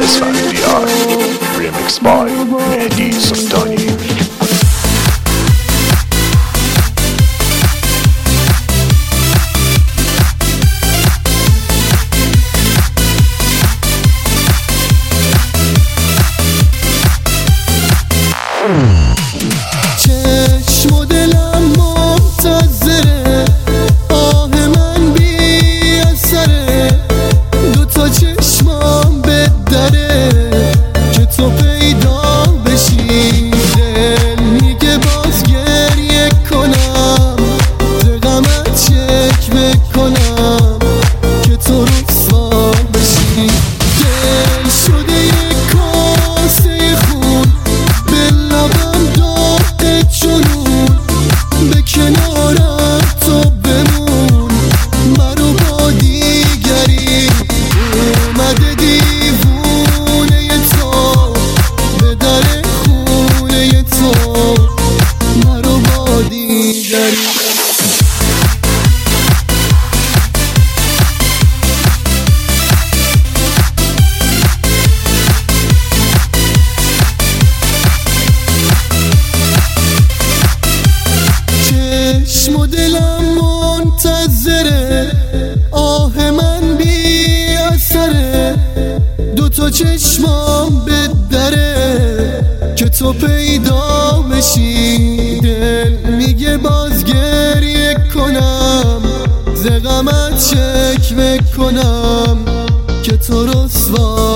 اسفندیار ریمیکس بای مهدی سلطانی. چشم و دلم منتظره، آه من بی اثره، دوتا چشمام به دره که تو پیدا بشی. دل میگه باز گریه کنم، دقمت چک بکنم که تو رسوا بشی. دل شده یک کاسه خون، به لبم داده جنون، به کنارم تو بمون، مرو با دیگری اومده دیوونه تو، به در خونه تو، مرو با دیگری. چشم و دلم منتظره، آه من بی اثره، دوتا چشمام به دره که تو پیدا بشی. دل میگه باز گریه کنم، ز غمت چک بکنم که تو رسوا